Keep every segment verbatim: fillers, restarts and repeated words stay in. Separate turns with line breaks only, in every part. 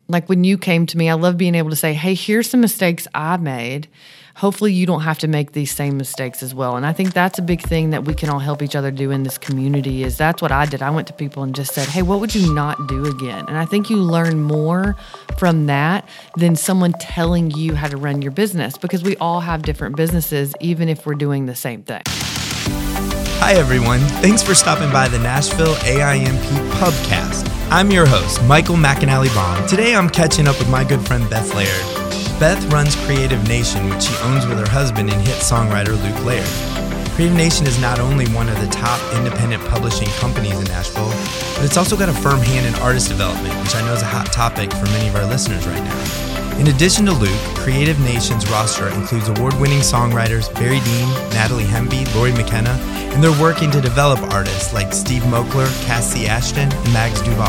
Like when you came to me, I love being able to say, hey, here's some mistakes I made. Hopefully you don't have to make these same mistakes as well. And I think that's a big thing that we can all help each other do in this community is that's what I did. I went to people and just said, hey, what would you not do again? And I think you learn more from that than someone telling you how to run your business because we all have different businesses, even if we're doing the same thing.
Hi, everyone. Thanks for stopping by the Nashville A I M P Pubcast. I'm your host, Michael McAnally Baum. Today, I'm catching up with my good friend, Beth Laird. Beth runs Creative Nation, which she owns with her husband and hit songwriter Luke Laird. Creative Nation is not only one of the top independent publishing companies in Nashville, but it's also got a firm hand in artist development, which I know is a hot topic for many of our listeners right now. In addition to Luke, Creative Nation's roster includes award-winning songwriters Barry Dean, Natalie Hemby, Lori McKenna, and they're working to develop artists like Steve Mokler, Cassie Ashton, and Mags Duval.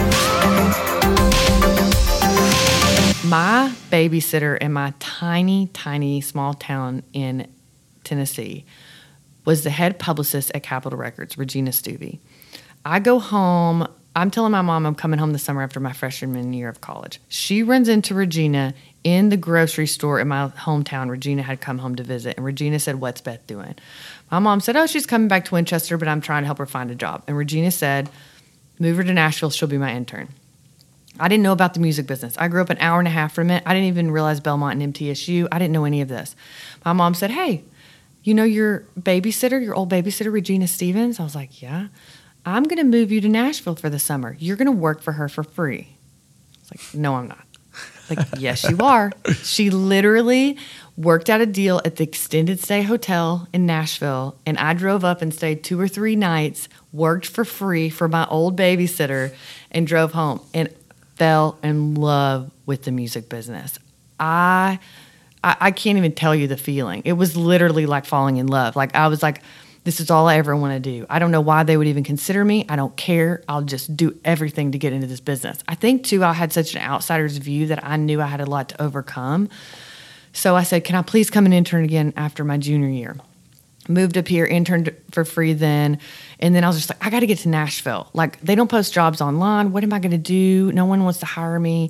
My babysitter in my tiny, tiny small town in Tennessee was the head publicist at Capitol Records, Regina Stuvey. I go home. I'm telling my mom I'm coming home this summer after my freshman year of college. She runs into Regina in the grocery store in my hometown. Regina had come home to visit, and Regina said, what's Beth doing? My mom said, oh, she's coming back to Winchester, but I'm trying to help her find a job. And Regina said, move her to Nashville. She'll be my intern. I didn't know about the music business. I grew up an hour and a half from it. I didn't even realize Belmont and M T S U. I didn't know any of this. My mom said, hey, you know your babysitter, your old babysitter, Regina Stevens? I was like, yeah. I'm going to move you to Nashville for the summer. You're going to work for her for free. I was like, no, I'm not. Like, yes, you are. She literally worked out a deal at the Extended Stay Hotel in Nashville, and I drove up and stayed two or three nights, worked for free for my old babysitter, and drove home. And fell in love with the music business. I, I I can't even tell you the feeling. It was literally like falling in love. Like I was like, this is all I ever want to do. I don't know why they would even consider me. I don't care. I'll just do everything to get into this business. I think too, I had such an outsider's view that I knew I had a lot to overcome. So I said, can I please come and intern again after my junior year? Moved up here, interned for free then. And then I was just like, I got to get to Nashville. Like, they don't post jobs online. What am I going to do? No one wants to hire me.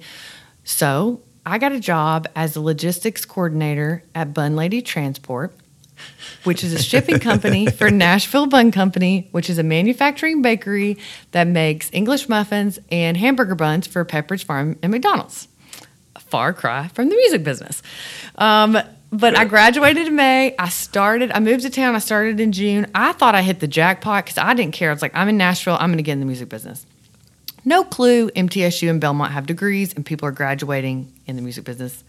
So I got a job as a logistics coordinator at Bun Lady Transport, which is a shipping company for Nashville Bun Company, which is a manufacturing bakery that makes English muffins and hamburger buns for Pepperidge Farm and McDonald's. A far cry from the music business. Um, But I graduated in May. I started, I moved to town. I started in June. I thought I hit the jackpot because I didn't care. I was like, I'm in Nashville. I'm going to get in the music business. No clue. M T S U and Belmont have degrees, and people are graduating in the music business.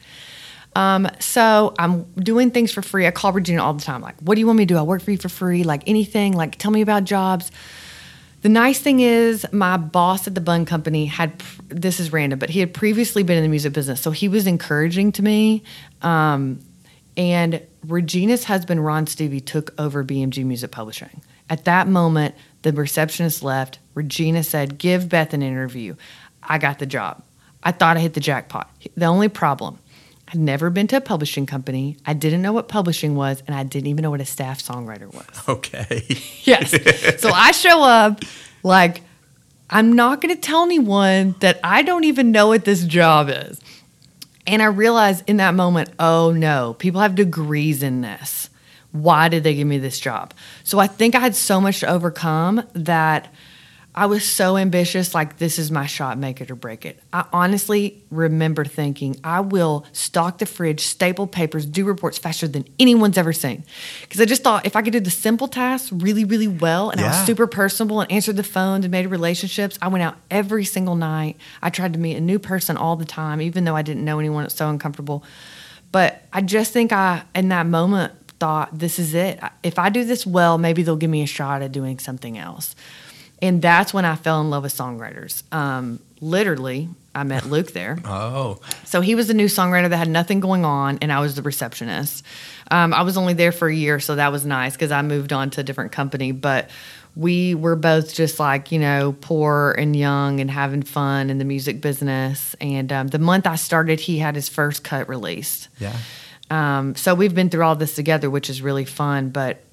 Um, so I'm doing things for free. I call Regina all the time. Like, what do you want me to do? I work for you for free. Like anything. Like, tell me about jobs. The nice thing is my boss at the bun company had, this is random, but he had previously been in the music business. So he was encouraging to me. Um, And Regina's husband, Ron Stevie, took over B M G Music Publishing. At that moment, the receptionist left. Regina said, give Beth an interview. I got the job. I thought I hit the jackpot. The only problem, I'd never been to a publishing company. I didn't know what publishing was, and I didn't even know what a staff songwriter was.
Okay.
Yes. So I show up like, I'm not going to tell anyone that I don't even know what this job is. And I realized in that moment, oh no, people have degrees in this. Why did they give me this job? So I think I had so much to overcome that I was so ambitious, like this is my shot, make it or break it. I honestly remember thinking, I will stock the fridge, staple papers, do reports faster than anyone's ever seen. Because I just thought if I could do the simple tasks really, really well, and
yeah.
I was super personable and answered the phones and made relationships, I went out every single night. I tried to meet a new person all the time, even though I didn't know anyone. It was so uncomfortable. But I just think I, in that moment, thought, this is it. If I do this well, maybe they'll give me a shot at doing something else. And that's when I fell in love with songwriters. Um, literally, I met Luke there.
Oh.
So he was a new songwriter that had nothing going on, and I was the receptionist. Um, I was only there for a year, so that was nice because I moved on to a different company. But we were both just like, you know, poor and young and having fun in the music business. And um, the month I started, he had his first cut released.
Yeah.
Um, so we've been through all this together, which is really fun. But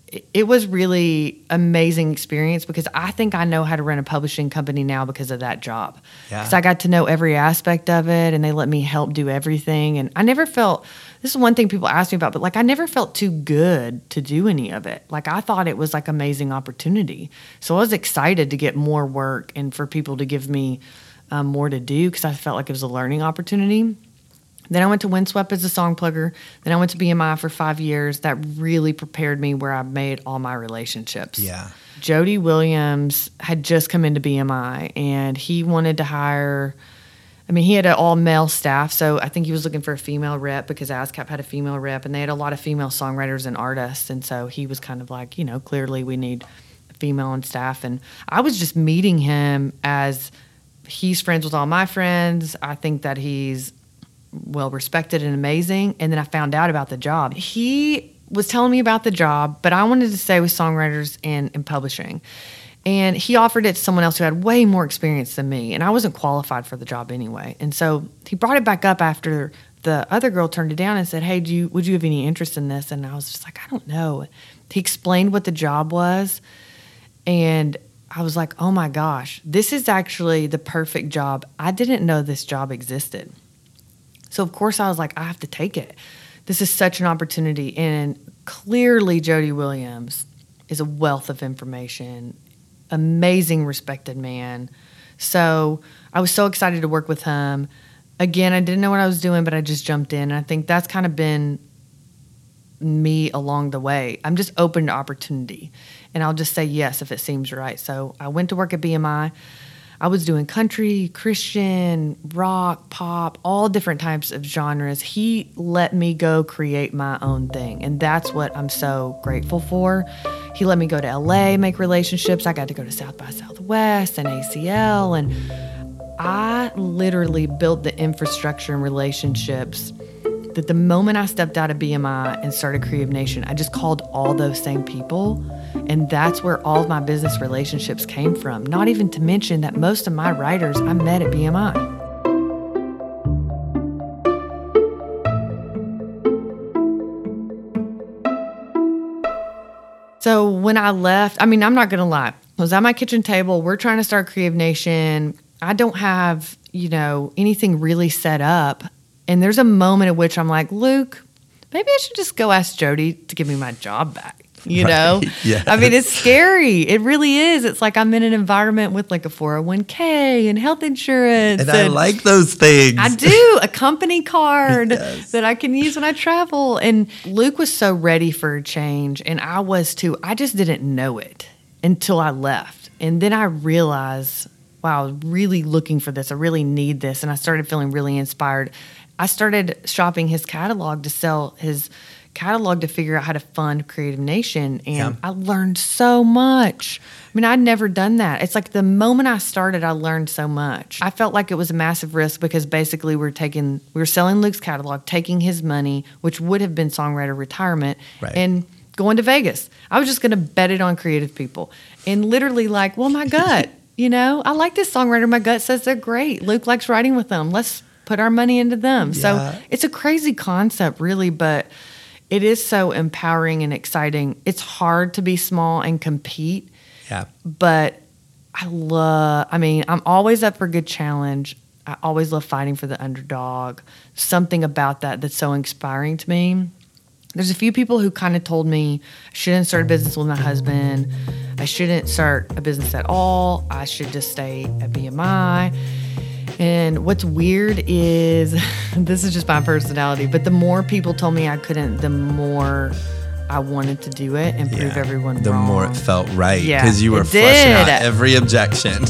it, it was really amazing experience because I think I know how to run a publishing company now because of that job.
Yeah.
Because I got to know every aspect of it, and they let me help do everything. And I never felt, this is one thing people ask me about, but like I never felt too good to do any of it. Like I thought it was like amazing opportunity. So I was excited to get more work and for people to give me um, more to do because I felt like it was a learning opportunity. Then I went to Windswept as a song plugger. Then I went to B M I for five years. That really prepared me where I made all my relationships.
Yeah.
Jody Williams had just come into B M I, and he wanted to hire, I mean, he had an all-male staff, so I think he was looking for a female rep because ASCAP had a female rep, and they had a lot of female songwriters and artists, and so he was kind of like, you know, clearly we need a female on staff. And I was just meeting him as he's friends with all my friends. I think that he's well respected and amazing. And then I found out about the job. He was telling me about the job, but I wanted to stay with songwriters and, and publishing. And he offered it to someone else who had way more experience than me. And I wasn't qualified for the job anyway. And so he brought it back up after the other girl turned it down and said, hey, do you, would you have any interest in this? And I was just like, I don't know. He explained what the job was. And I was like, oh my gosh, this is actually the perfect job. I didn't know this job existed. So, of course, I was like, I have to take it. This is such an opportunity. And clearly, Jody Williams is a wealth of information, amazing, respected man. So I was so excited to work with him. Again, I didn't know what I was doing, but I just jumped in. And I think that's kind of been me along the way. I'm just open to opportunity. And I'll just say yes if it seems right. So I went to work at B M I. I was doing country, Christian, rock, pop, all different types of genres. He let me go create my own thing, and that's what I'm so grateful for. He let me go to L A, make relationships. I got to go to South by Southwest and A C L, and I literally built the infrastructure and relationships that the moment I stepped out of B M I and started Creative Nation, I just called all those same people. And that's where all of my business relationships came from. Not even to mention that most of my writers I met at B M I. So when I left, I mean, I'm not going to lie. I was at my kitchen table. We're trying to start Creative Nation. I don't have, you know, anything really set up. And there's a moment at which I'm like, Luke, maybe I should just go ask Jody to give me my job back. You right. know?
Yeah.
I mean, it's scary. It really is. It's like I'm in an environment with like a four oh one k and health insurance.
And, and I like those things.
I do. A company card
yes.
that I can use when I travel. And Luke was so ready for a change. And I was too. I just didn't know it until I left. And then I realized, wow, I was really looking for this. I really need this. And I started feeling really inspired. I started shopping his catalog to sell his catalog to figure out how to fund Creative Nation, and yeah. I learned so much. I mean, I'd never done that. It's like the moment I started, I learned so much. I felt like it was a massive risk because basically we we're taking, we were selling Luke's catalog, taking his money, which would have been songwriter retirement,
right.
and going to Vegas. I was just going to bet it on creative people, and literally like, well, my gut, you know, I like this songwriter. My gut says they're great. Luke likes writing with them. Let's put our money into them. Yeah. So it's a crazy concept, really, but it is so empowering and exciting. It's hard to be small and compete.
Yeah.
But I love, I mean, I'm always up for a good challenge. I always love fighting for the underdog. Something about that that's so inspiring to me. There's a few people who kind of told me I shouldn't start a business with my husband. I shouldn't start a business at all. I should just stay at B M I. And what's weird is, this is just my personality, but the more people told me I couldn't, the more I wanted to do it and prove
yeah,
everyone
the
wrong.
The more it felt right,
yeah,
because you were flushing out every objection.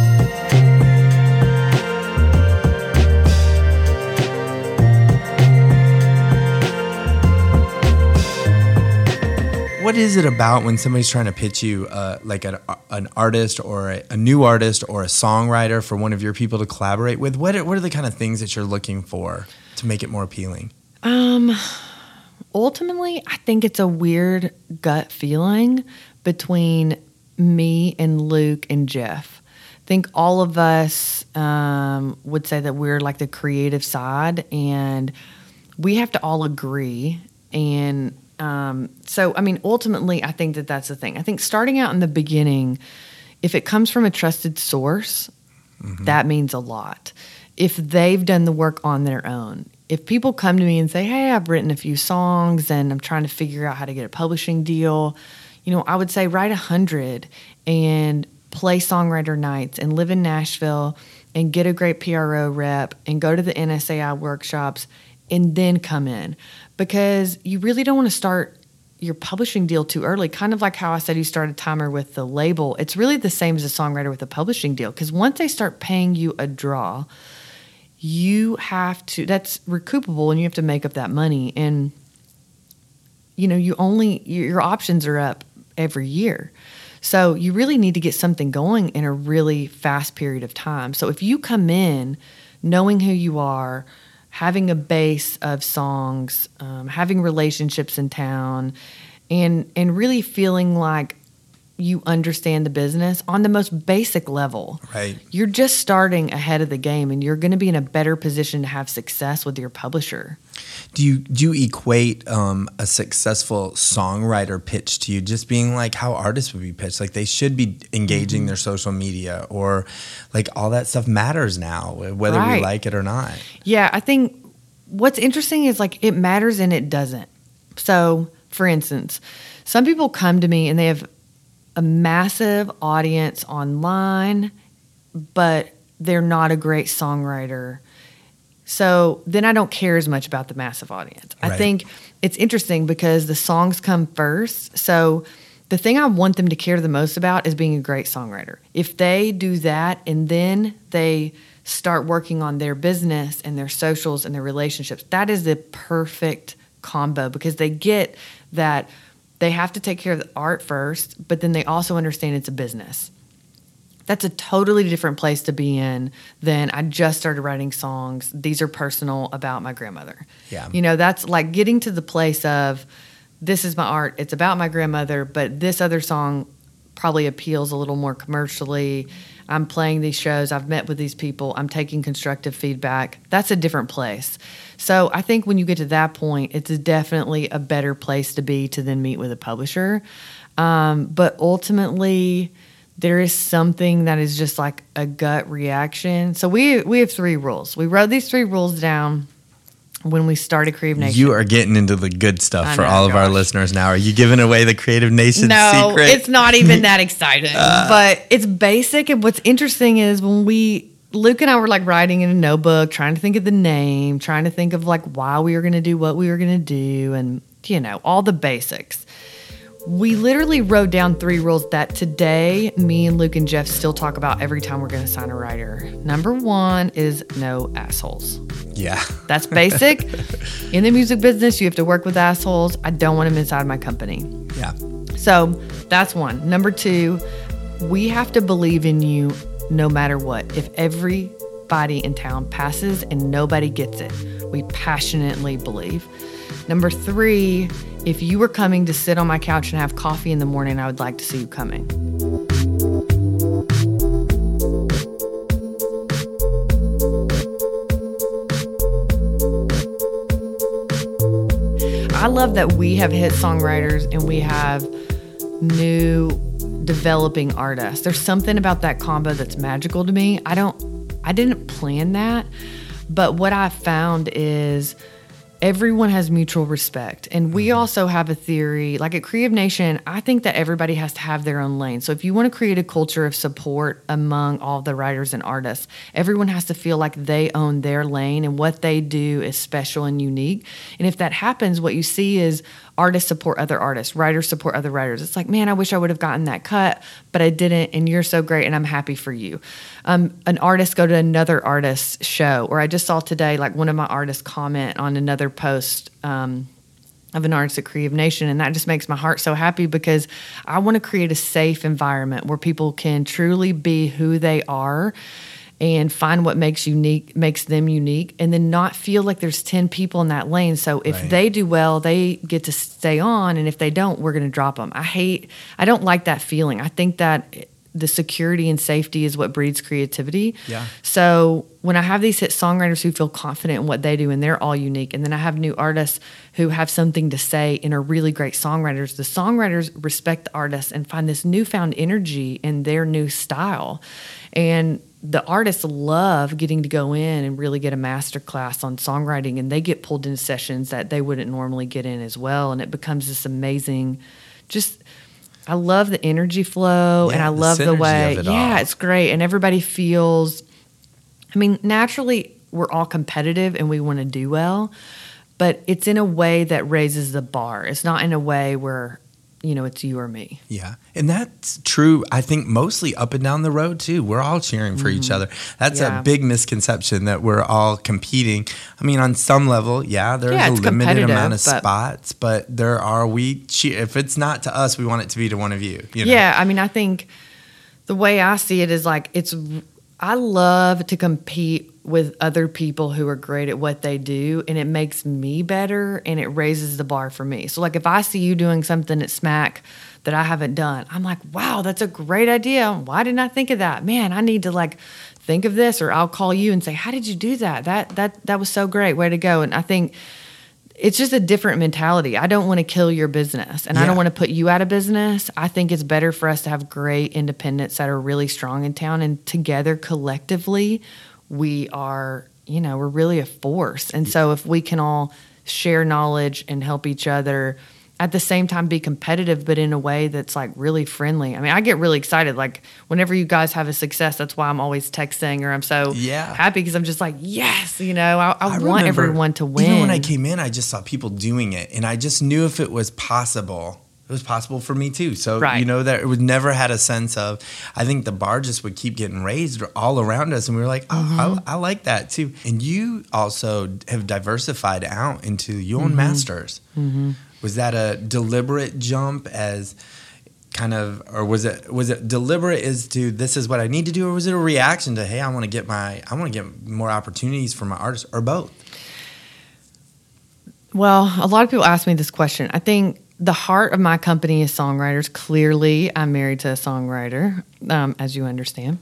What is it about when somebody's trying to pitch you uh, like an, an artist or a, a new artist or a songwriter for one of your people to collaborate with? What are, what are the kind of things that you're looking for to make it more appealing?
Um, ultimately, I think it's a weird gut feeling between me and Luke and Jeff. I think all of us um, would say that we're like the creative side, and we have to all agree. And Um, so, I mean, ultimately, I think that that's the thing. I think starting out in the beginning, if it comes from a trusted source, mm-hmm. that means a lot. If they've done the work on their own, if people come to me and say, hey, I've written a few songs and I'm trying to figure out how to get a publishing deal, you know, I would say write a hundred and play songwriter nights and live in Nashville and get a great P R O rep and go to the N S A I workshops and then come in, because you really don't want to start your publishing deal too early. Kind of like how I said you start a timer with the label. It's really the same as a songwriter with a publishing deal, because once they start paying you a draw, you have to, that's recoupable and you have to make up that money. And, you know, you only, your options are up every year. So you really need to get something going in a really fast period of time. So if you come in knowing who you are, having a base of songs, um, having relationships in town, and and really feeling like you understand the business on the most basic level.
Right.
You're just starting ahead of the game, and you're going to be in a better position to have success with your publisher.
Do you do you equate um, a successful songwriter pitch to you just being like how artists would be pitched? Like they should be engaging mm-hmm. their social media, or like all that stuff matters now, whether right. we like it or not.
Yeah, I think what's interesting is like it matters and it doesn't. So, for instance, some people come to me and they have a massive audience online, but they're not a great songwriter. So then I don't care as much about the massive audience. Right. I think it's interesting because the songs come first. So the thing I want them to care the most about is being a great songwriter. If they do that and then they start working on their business and their socials and their relationships, that is the perfect combo, because they get that they have to take care of the art first, but then they also understand it's a business. That's a totally different place to be in than I just started writing songs. These are personal about my grandmother.
Yeah.
You know, that's like getting to the place of this is my art. It's about my grandmother, but this other song probably appeals a little more commercially. I'm playing these shows. I've met with these people. I'm taking constructive feedback. That's a different place. So I think when you get to that point, it's definitely a better place to be to then meet with a publisher. Um, but ultimately, there is something that is just like a gut reaction. So we we have three rules. We wrote these three rules down when we started Creative Nation.
You are getting into the good stuff
I
for
know,
all of
gosh.
our listeners now. Are you giving away the Creative Nation
no,
secret?
No, it's not even that exciting. uh. But it's basic. And what's interesting is when we, Luke and I were like writing in a notebook, trying to think of the name, trying to think of like why we were going to do what we were going to do, and, you know, all the basics. We literally wrote down three rules that today me and Luke and Jeff still talk about every time we're going to sign a writer. Number one is no assholes.
Yeah.
That's basic. In the music business, you have to work with assholes. I don't want them inside my company.
Yeah.
So that's one. Number two, we have to believe in you no matter what. If everybody in town passes and nobody gets it, we passionately believe. Number three, if you were coming to sit on my couch and have coffee in the morning, I would like to see you coming. I love that we have hit songwriters and we have new developing artists. There's something about that combo that's magical to me. I don't, I didn't plan that, but what I found is everyone has mutual respect. And we also have a theory, like at Creative Nation, I think that everybody has to have their own lane. So if you want to create a culture of support among all the writers and artists, everyone has to feel like they own their lane and what they do is special and unique. And if that happens, what you see is artists support other artists, writers support other writers. It's like, man, I wish I would have gotten that cut, but I didn't, and you're so great, and I'm happy for you. Um, an artist go to another artist's show, or I just saw today, like one of my artists comment on another post um, of an artist at Creative Nation, and that just makes my heart so happy because I want to create a safe environment where people can truly be who they are and find what makes unique makes them unique, and then not feel like there's ten people in that lane. So if
right.
they do well, they get to stay on, and if they don't, we're going to drop them. I hate, I don't like that feeling. I think that the security and safety is what breeds creativity.
Yeah.
So when I have these hit songwriters who feel confident in what they do and they're all unique, and then I have new artists who have something to say and are really great songwriters, the songwriters respect the artists and find this newfound energy in their new style. And the artists love getting to go in and really get a master class on songwriting, and they get pulled into sessions that they wouldn't normally get in as well. And it becomes this amazing, just, I love the energy flow,
yeah,
and I
the
love the way,
it
yeah,
all.
it's great. And everybody feels, I mean, naturally we're all competitive and we want to do well, but it's in a way that raises the bar. It's not in a way where, you know, it's you or me.
Yeah. And that's true, I think, mostly up and down the road, too. We're all cheering for mm-hmm. each other. That's
yeah.
a big misconception that we're all competing. I mean, on some level, yeah, there's
yeah,
a limited amount of
but
spots, but there are, we cheer. If it's not to us, we want it to be to one of you. you know?
Yeah. I mean, I think the way I see it is like, it's, I love to compete with other people who are great at what they do, and it makes me better and it raises the bar for me. So like if I see you doing something at SMAC that I haven't done, I'm like, wow, that's a great idea. Why didn't I think of that? Man, I need to like think of this, or I'll call you and say, how did you do that? That that that was so great. Way to go. And I think it's just a different mentality. I don't want to kill your business, and yeah. I don't want to put you out of business. I think it's better for us to have great independents that are really strong in town, and together collectively we are, you know, we're really a force. And so if we can all share knowledge and help each other, at the same time be competitive, but in a way that's like really friendly. I mean, I get really excited. Like whenever you guys have a success, that's why I'm always texting, or I'm so
yeah.
happy because I'm just like, yes, you know, I, I,
I
want
remember,
everyone to win.
Even when I came in, I just saw people doing it, and I just knew if it was possible, it was possible for me too. So,
right.
you know, that it would never had a sense of, I think the bar just would keep getting raised all around us. And we were like, oh, mm-hmm. I, I like that too. And you also have diversified out into your own mm-hmm. masters.
Mm-hmm.
Was that a deliberate jump as kind of, or was it, was it deliberate as to this is what I need to do? Or was it a reaction to, hey, I want to get my, I want to get more opportunities for my artists, or both?
Well, a lot of people ask me this question. I think the heart of my company is songwriters. Clearly, I'm married to a songwriter, um, as you understand.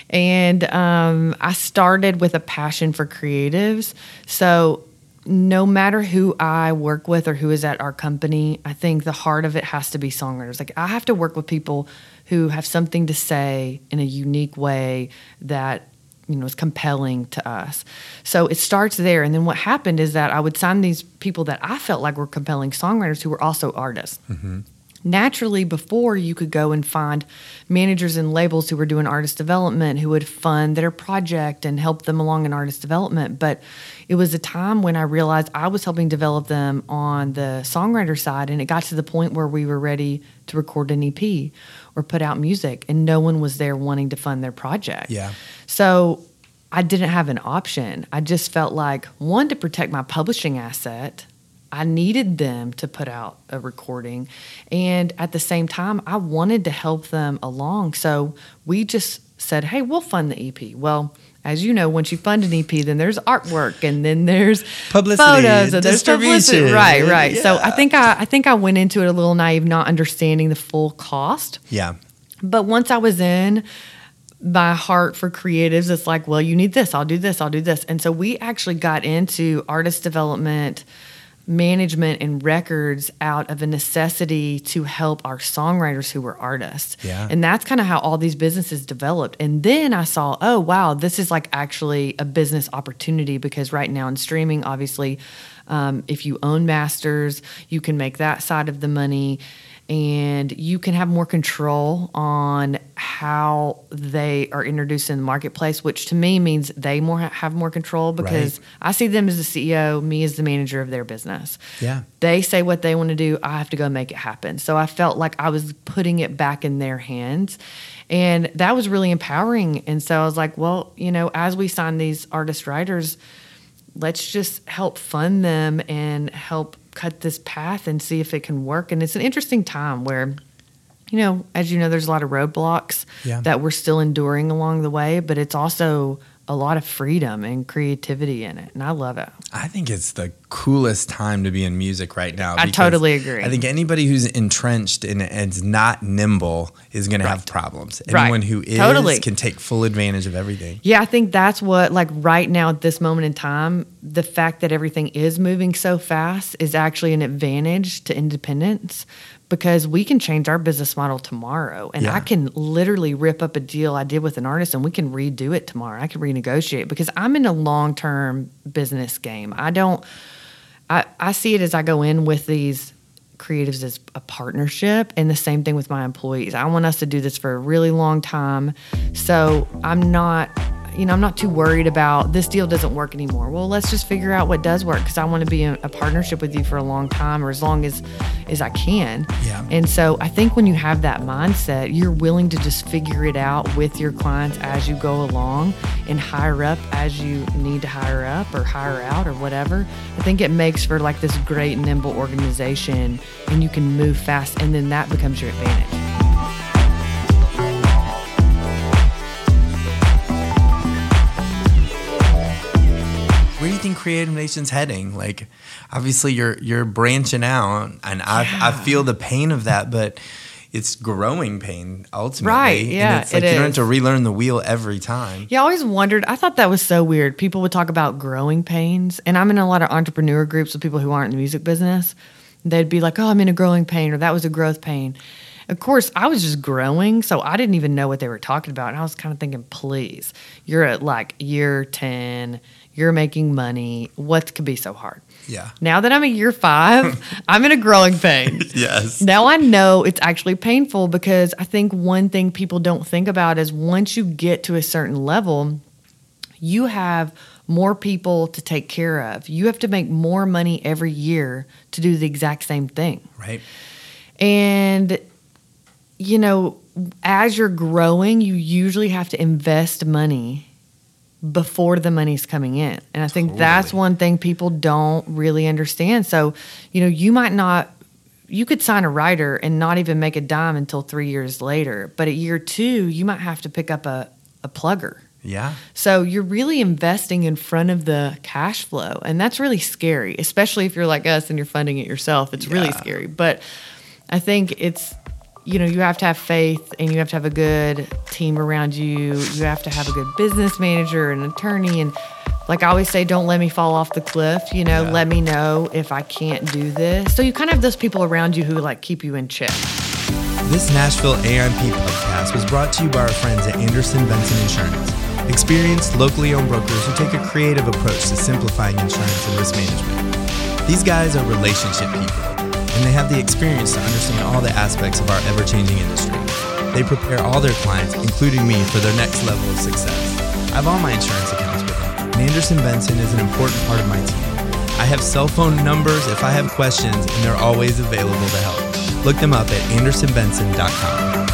And um, I started with a passion for creatives. So no matter who I work with or who is at our company, I think the heart of it has to be songwriters. Like I have to work with people who have something to say in a unique way that, you know, is compelling to us. So it starts there. And then what happened is that I would sign these people that I felt like were compelling songwriters who were also artists.
Mm-hmm.
Naturally, before you could go and find managers and labels who were doing artist development who would fund their project and help them along in artist development. But it was a time when I realized I was helping develop them on the songwriter side, and it got to the point where we were ready to record an E P or put out music, and no one was there wanting to fund their project.
Yeah.
So I didn't have an option. I just felt like, one, to protect my publishing asset, I needed them to put out a recording. And at the same time, I wanted to help them along. So we just said, hey, we'll fund the E P. Well, as you know, once you fund an E P, then there's artwork, and then there's
publicity,
photos, and there's publicity. Right, right.
Yeah.
So I think I, I think I went into it a little naive, not understanding the full cost.
Yeah.
But once I was in, my heart for creatives, it's like, well, you need this, I'll do this, I'll do this. And so we actually got into artist development, management, and records out of a necessity to help our songwriters who were artists.
Yeah.
And that's kind of how all these businesses developed. And then I saw, oh, wow, this is like actually a business opportunity, because right now in streaming, obviously, um, if you own masters, you can make that side of the money, and you can have more control on how they are introduced in the marketplace, which to me means they more have more control, because
right.
I see them as the C E O, me as the manager of their business.
Yeah.
They say what they want to do, I have to go make it happen. So I felt like I was putting it back in their hands, and that was really empowering. And so I was like, well, you know, as we sign these artist writers, let's just help fund them and help cut this path and see if it can work. And it's an interesting time where, you know, as you know, there's a lot of roadblocks
yeah.
that we're still enduring along the way, but it's also a lot of freedom and creativity in it, and I love it.
I think it's the coolest time to be in music right now.
I totally agree.
I think anybody who's entrenched and is not nimble is going
Right.
to have problems.
Right.
Anyone who is
Totally.
can take full advantage of everything.
Yeah, I think that's what, like right now at this moment in time, the fact that everything is moving so fast is actually an advantage to independence, because we can change our business model tomorrow. And
Yeah.
I can literally rip up a deal I did with an artist and we can redo it tomorrow. I can renegotiate, because I'm in a long-term business game. I don't, I, I see it as I go in with these creatives as a partnership, and the same thing with my employees. I want us to do this for a really long time. So I'm not, you know, I'm not too worried about this deal doesn't work anymore. Well, let's just figure out what does work, because I want to be in a partnership with you for a long time, or as long as, as I can.
Yeah.
And so I think when you have that mindset, you're willing to just figure it out with your clients as you go along and hire up as you need to hire up or hire out or whatever. I think it makes for like this great nimble organization, and you can move fast, and then that becomes your advantage.
Where do you think Creative Nation's heading? Like, obviously you're you're branching out, and I
Yeah.
I feel the pain of that, but it's growing pain ultimately.
Right, yeah,
And it's like
it
you don't have
is.
to relearn the wheel every time.
Yeah, I always wondered. I thought that was so weird. People would talk about growing pains, and I'm in a lot of entrepreneur groups with people who aren't in the music business. They'd be like, "Oh, I'm in a growing pain," or "That was a growth pain." Of course, I was just growing, so I didn't even know what they were talking about. And I was kind of thinking, please, you're at like year ten, you're making money. What could be so hard?
Yeah.
Now that I'm at year five, I'm in a growing pain.
Yes.
Now I know it's actually painful, because I think one thing people don't think about is once you get to a certain level, you have more people to take care of. You have to make more money every year to do the exact same thing.
Right.
And, you know, as you're growing, you usually have to invest money before the money's coming in. And I think that's
Totally.
one thing people don't really understand. So, you know, you might not, you could sign a writer and not even make a dime until three years later. But at year two, you might have to pick up a, a plugger.
Yeah.
So you're really investing in front of the cash flow. And that's really scary, especially if you're like us and you're funding it yourself. It's really
Yeah.
scary. But I think it's, you know, you have to have faith, and you have to have a good team around you. You have to have a good business manager, an attorney. And like I always say, don't let me fall off the cliff. You know,
Yeah.
let me know if I can't do this. So you kind of have those people around you who like keep you in check.
This Nashville A I M P podcast was brought to you by our friends at Anderson Benson Insurance, experienced, locally owned brokers who take a creative approach to simplifying insurance and risk management. These guys are relationship people, and they have the experience to understand all the aspects of our ever-changing industry. They prepare all their clients, including me, for their next level of success. I have all my insurance accounts with them, and Anderson Benson is an important part of my team. I have cell phone numbers if I have questions, and they're always available to help. Look them up at anderson benson dot com.